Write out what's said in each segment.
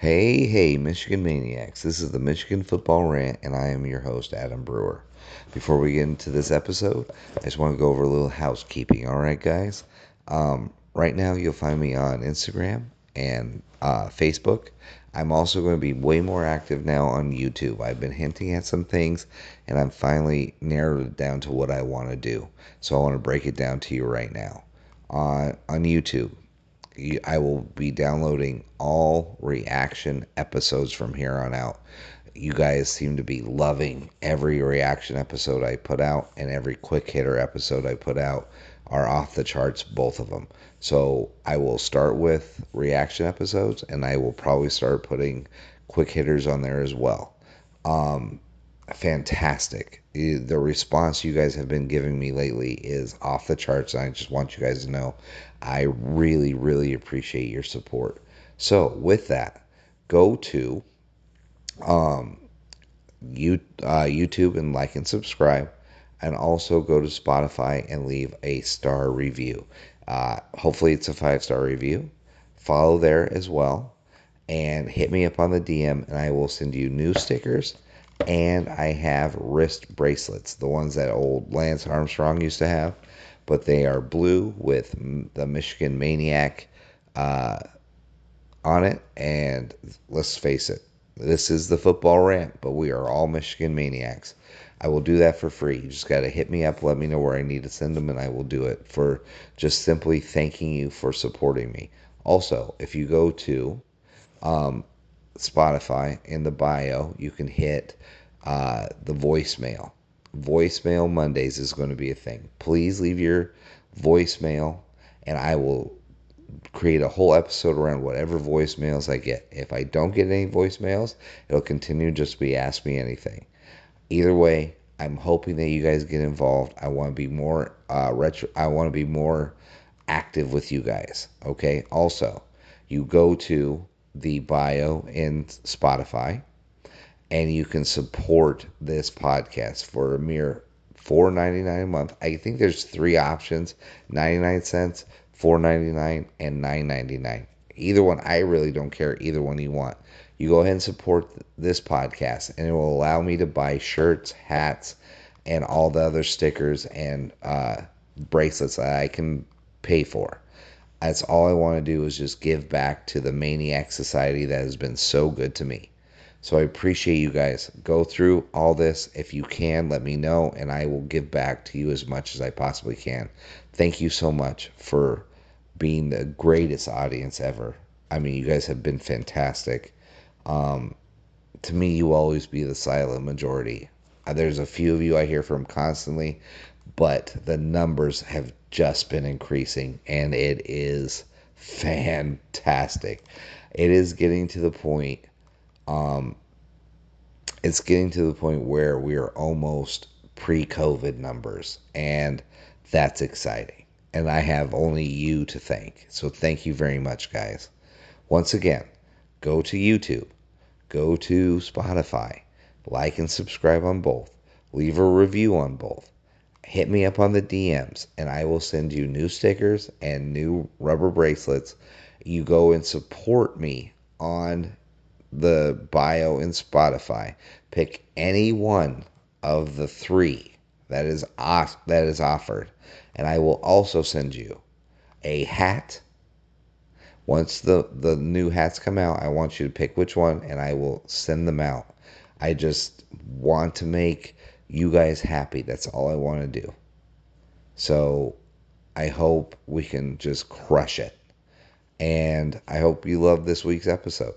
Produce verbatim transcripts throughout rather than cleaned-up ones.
Hey, hey, Michigan Maniacs. This is the Michigan Football Rant, and I am your host, Adam Brewer. Before we get into this episode, I just want to go over a little housekeeping. All right, guys? Um, right now, you'll find me on Instagram and uh, Facebook. I'm also going to be way more active now on YouTube. I've been hinting at some things, and I'm finally narrowed it down to what I want to do. So I want to break it down to you right now. On, on YouTube, I will be downloading all reaction episodes from here on out. You guys seem to be loving every reaction episode I put out, and every quick hitter episode I put out are off the charts, both of them. So I will start with reaction episodes, and I will probably start putting quick hitters on there as well. Um, fantastic. The response you guys have been giving me lately is off the charts. And I just want you guys to know I really, really appreciate your support. So, with that, go to um, you, uh, YouTube and like and subscribe. And also go to Spotify and leave a star review. Uh, hopefully, it's a five star review. Follow there as well. And hit me up on the D M, and I will send you new stickers. And I have wrist bracelets, the ones that old Lance Armstrong used to have, but they are blue with the Michigan Maniac uh, on it. And let's face it, this is the football rant, but we are all Michigan Maniacs. I will do that for free. You just got to hit me up, let me know where I need to send them, and I will do it for just simply thanking you for supporting me. Also, if you go to um, Spotify, in the bio, you can hit uh, the voicemail. Voicemail Mondays is going to be a thing. Please leave your voicemail, and I will create a whole episode around whatever voicemails I get. If I don't get any voicemails, it'll continue to just be Ask Me Anything. Either way, I'm hoping that you guys get involved. I want to be more uh, retro. I want to be more active with you guys. Okay. Also, you go to the bio in Spotify, and you can support this podcast for a mere four ninety-nine a month. I think there's three options: ninety-nine cents, four ninety-nine, and nine ninety-nine. Either one, I really don't care. Either one you want. You go ahead and support this podcast, and it will allow me to buy shirts, hats, and all the other stickers and uh, bracelets that I can pay for. That's all I want to do is just give back to the Maniac Society that has been so good to me. So I appreciate you guys. Go through all this. If you can, let me know, and I will give back to you as much as I possibly can. Thank you so much for being the greatest audience ever. I mean, you guys have been fantastic. Um, to me, you will always be the silent majority. Uh, There's a few of you I hear from constantly, but the numbers have just been increasing, and it is fantastic. It is getting to the point, um, it's getting to the point where we are almost pre-COVID numbers, and that's exciting. And I have only you to thank. So thank you very much, guys. Once again, go to YouTube, go to Spotify, like and subscribe on both, leave a review on both. Hit me up on the D Ms, and I will send you new stickers and new rubber bracelets. You go and support me on the bio in Spotify. Pick any one of the three that is off, that is offered, and I will also send you a hat. Once the the new hats come out, I want you to pick which one, and I will send them out. I just want to make you guys happy. That's all I want to do. So I hope we can just crush it. And I hope you love this week's episode.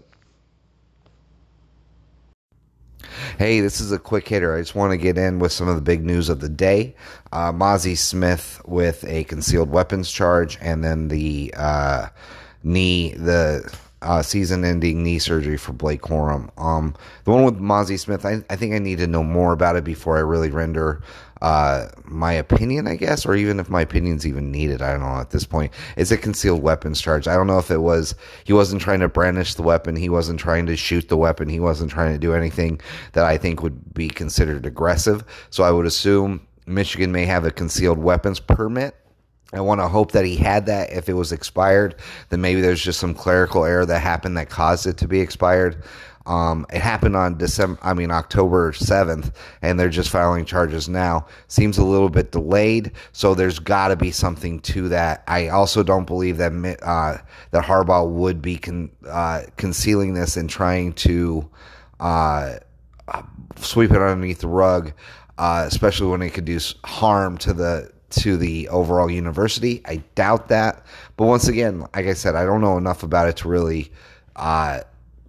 Hey, this is a quick hitter. I just want to get in with some of the big news of the day. Uh, Mazi Smith with a concealed weapons charge, and then the uh, knee, the uh, season-ending knee surgery for Blake Corum. Um, the one with Mazi Smith, I, I think I need to know more about it before I really render uh, my opinion, I guess, or even if my opinion's even needed. I don't know at this point. It's a concealed weapons charge. I don't know if it was, he wasn't trying to brandish the weapon. He wasn't trying to shoot the weapon. He wasn't trying to do anything that I think would be considered aggressive. So I would assume Michigan may have a concealed weapons permit. I want to hope that he had that. If it was expired, then maybe there's just some clerical error that happened that caused it to be expired. Um, it happened on December, I mean October seventh, and they're just filing charges now. Seems a little bit delayed, so there's got to be something to that. I also don't believe that uh, that Harbaugh would be con- uh, concealing this and trying to uh, sweep it underneath the rug, uh, especially when it could do harm to the to the overall university. I doubt that, but once again, like I said, I don't know enough about it to really. Uh,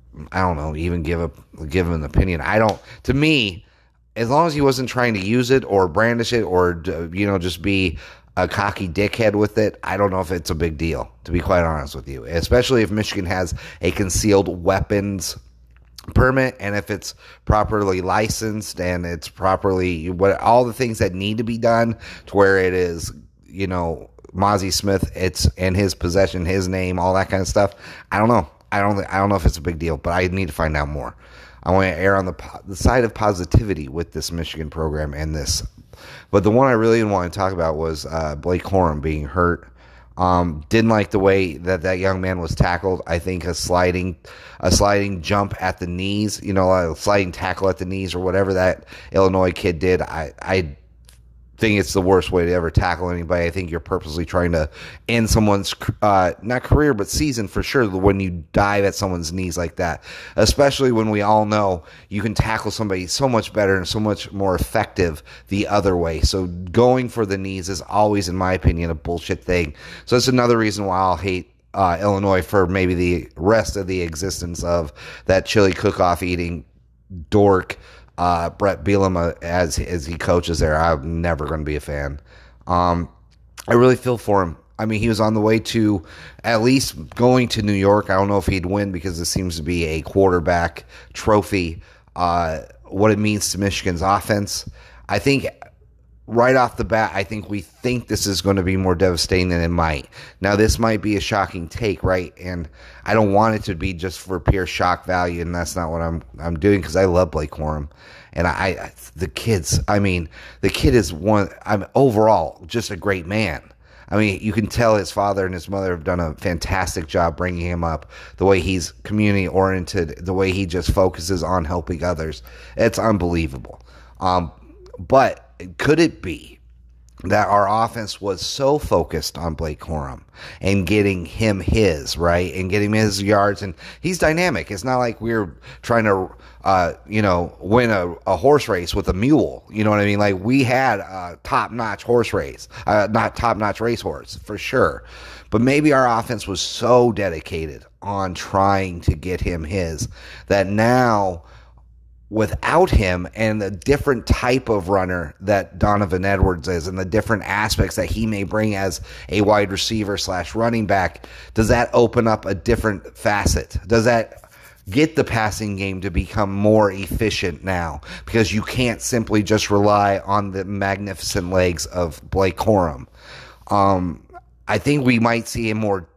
I don't know, even give a give him an opinion. I don't. To me, as long as he wasn't trying to use it or brandish it or you know just be a cocky dickhead with it, I don't know if it's a big deal. To be quite honest with you, especially if Michigan has a concealed weapons permit and if it's properly licensed and it's properly what all the things that need to be done to where it is, you know, Mazi Smith, it's in his possession, his name, all that kind of stuff. I don't know. I don't. I don't know if it's a big deal, but I need to find out more. I want to err on the the side of positivity with this Michigan program and this. But the one I really want to talk about was uh, Blake Corum being hurt. Um, didn't like the way that that young man was tackled. I think a sliding, a sliding jump at the knees, you know, a sliding tackle at the knees or whatever that Illinois kid did. I, I think it's the worst way to ever tackle anybody. I think you're purposely trying to end someone's, uh, not career, but season for sure when you dive at someone's knees like that, especially when we all know you can tackle somebody so much better and so much more effective the other way. So going for the knees is always, in my opinion, a bullshit thing. So that's another reason why I'll hate uh, Illinois for maybe the rest of the existence of that chili cook-off eating dork, Uh, Brett Bielema, as as he coaches there. I'm never going to be a fan. Um, I really feel for him. I mean, he was on the way to at least going to New York. I don't know if he'd win because this seems to be a quarterback trophy. Uh, what it means to Michigan's offense. I think right off the bat, I think we think this is going to be more devastating than it might. Now, this might be a shocking take, right? And I don't want it to be just for pure shock value, and that's not what I'm I'm doing because I love Blake Corum. And I, I, the kids, I mean, the kid is one, I'm overall just a great man. I mean, you can tell his father and his mother have done a fantastic job bringing him up, the way he's community-oriented, the way he just focuses on helping others. It's unbelievable. Um, but could it be that our offense was so focused on Blake Corum and getting him his, right, and getting him his yards, and he's dynamic. It's not like we're trying to, uh, you know, win a, a horse race with a mule. You know what I mean? Like, we had a top-notch horse race, uh, not top-notch racehorse, for sure. But maybe our offense was so dedicated on trying to get him his that now, without him and the different type of runner that Donovan Edwards is and the different aspects that he may bring as a wide receiver slash running back, does that open up a different facet? Does that get the passing game to become more efficient now? Because you can't simply just rely on the magnificent legs of Blake Corum. Um, I think we might see a more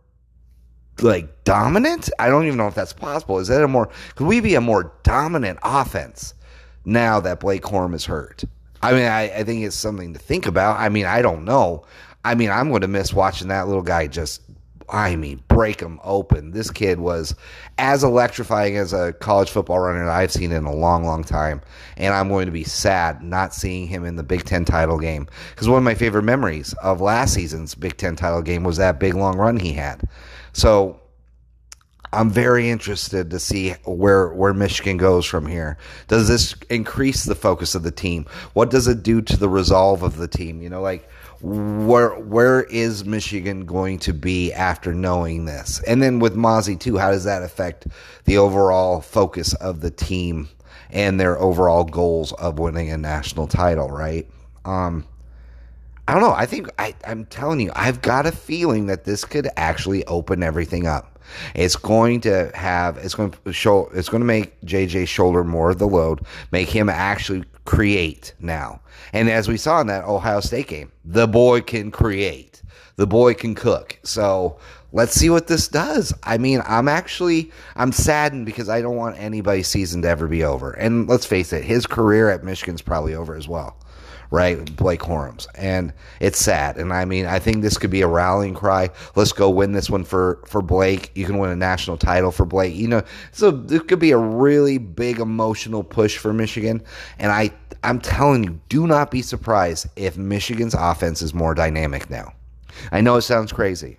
like dominant. I don't even know if that's possible. Is that a more, could we be a more dominant offense now that Blake Corum is hurt? I mean, I, I think it's something to think about. I mean, I don't know. I mean, I'm going to miss watching that little guy just, I mean, break him open. This kid was as electrifying as a college football runner that I've seen in a long, long time. And I'm going to be sad not seeing him in the Big Ten title game. Because one of my favorite memories of last season's Big Ten title game was that big, long run he had. So I'm very interested to see where where Michigan goes from here. Does this increase the focus of the team? What does it do to the resolve of the team? You know, like where where is Michigan going to be after knowing this? And then with Mazi too, how does that affect the overall focus of the team and their overall goals of winning a national title, right? Um, I don't know. I think I, I'm telling you, I've got a feeling that this could actually open everything up. It's going to have, it's going to show, it's going to make J J shoulder more of the load, make him actually create now. And as we saw in that Ohio State game, the boy can create, the boy can cook. So let's see what this does. I mean, I'm actually, I'm saddened because I don't want anybody's season to ever be over. And let's face it, his career at Michigan's probably over as well. Right, Blake Corum's, and it's sad. And I mean, I think this could be a rallying cry. Let's go win this one for, for Blake. You can win a national title for Blake. You know, so it could be a really big emotional push for Michigan. And I, I'm telling you, do not be surprised if Michigan's offense is more dynamic now. I know it sounds crazy,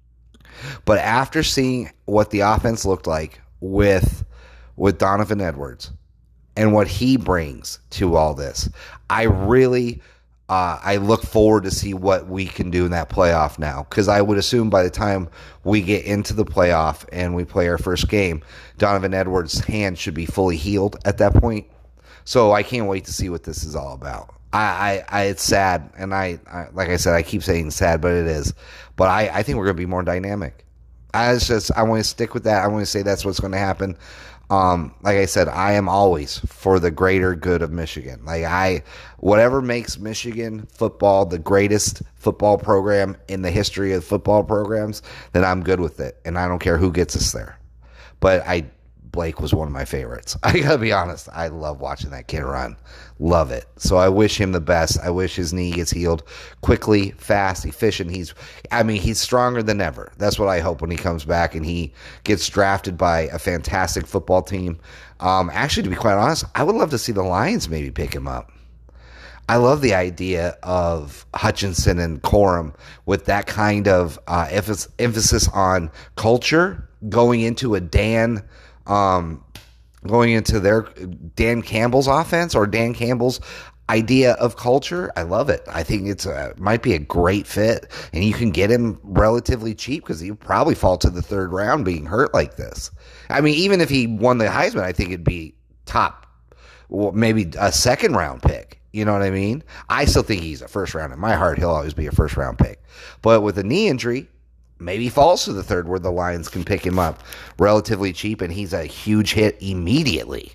but after seeing what the offense looked like with with Donovan Edwards and what he brings to all this, I really, uh, I look forward to see what we can do in that playoff now. Because I would assume by the time we get into the playoff and we play our first game, Donovan Edwards' hand should be fully healed at that point. So I can't wait to see what this is all about. I, I, I it's sad, and I, I, like I said, I keep saying sad, but it is. But I, I think we're going to be more dynamic. I just, I want to stick with that. I want to say that's what's going to happen. Um, like I said, I am always for the greater good of Michigan. Like I, whatever makes Michigan football the greatest football program in the history of football programs, then I'm good with it, and I don't care who gets us there. But I, Blake was one of my favorites. I gotta be honest. I love watching that kid run. Love it. So I wish him the best. I wish his knee gets healed quickly, fast, efficient. He's, I mean, he's stronger than ever. That's what I hope when he comes back and he gets drafted by a fantastic football team. Um, actually, to be quite honest, I would love to see the Lions maybe pick him up. I love the idea of Hutchinson and Corum with that kind of uh, emphasis on culture going into a Dan Um, going into their Dan Campbell's offense or Dan Campbell's idea of culture. I love it. I think it's a, might be a great fit, and you can get him relatively cheap because he'll probably fall to the third round being hurt like this. I mean, even if he won the Heisman, I think it'd be top, well, maybe a second round pick. You know what I mean? I still think he's a first round. In my heart, he'll always be a first round pick. But with a knee injury, maybe he falls to the third where the Lions can pick him up relatively cheap and he's a huge hit immediately.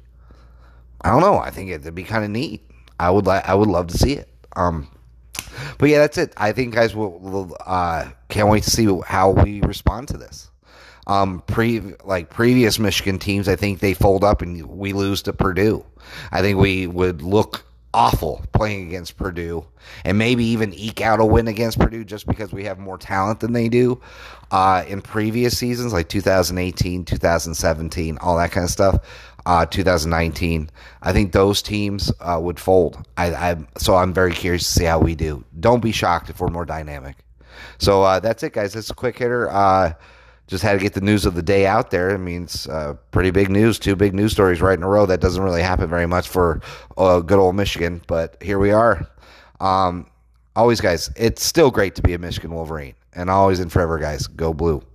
I don't know. I think it'd be kind of neat. I would like. I would love to see it. Um, but yeah, that's it. I think guys will, will uh, can't wait to see how we respond to this. Um, pre like previous Michigan teams, I think they fold up and we lose to Purdue. I think we would look awful playing against Purdue and maybe even eke out a win against Purdue just because we have more talent than they do uh, in previous seasons like two thousand eighteen, two thousand seventeen, all that kind of stuff. Uh, two thousand nineteen, I think those teams uh, would fold. I, I so I'm very curious to see how we do. Don't be shocked if we're more dynamic. So uh, that's it, guys. That's a quick hitter. Uh, Just had to get the news of the day out there. I mean, it's uh, pretty big news. Two big news stories right in a row. That doesn't really happen very much for uh, good old Michigan, but here we are. Um, always, guys, it's still great to be a Michigan Wolverine. And always and forever, guys, go blue.